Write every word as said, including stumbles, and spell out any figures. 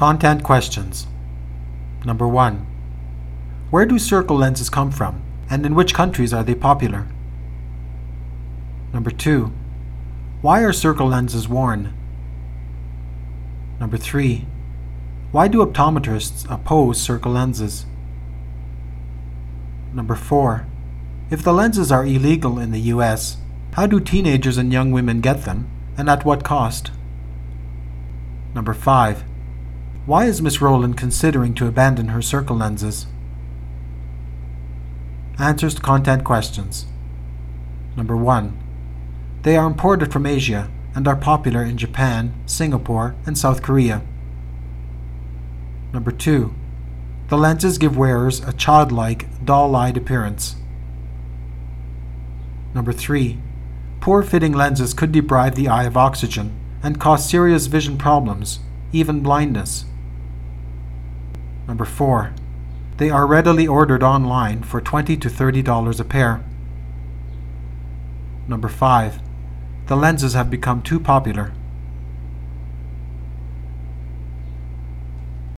Content questions. Number one. Where do circle lenses come from, and in which countries are they popular? Number two. Why are circle lenses worn? Number three. Why do optometrists oppose circle lenses? Number four. If the lenses are illegal in the U S, how do teenagers and young women get them, and at what cost? Number five. Why is Miss Rowland considering to abandon her circle lenses? Answers to content questions. Number one. They are imported from Asia and are popular in Japan, Singapore, and South Korea. Number two. The lenses give wearers a childlike, doll-eyed appearance. Number three. Poor fitting lenses could deprive the eye of oxygen and cause serious vision problems, even blindness. Number four. They are readily ordered online for twenty to thirty dollars a pair. Number five. The lenses have become too popular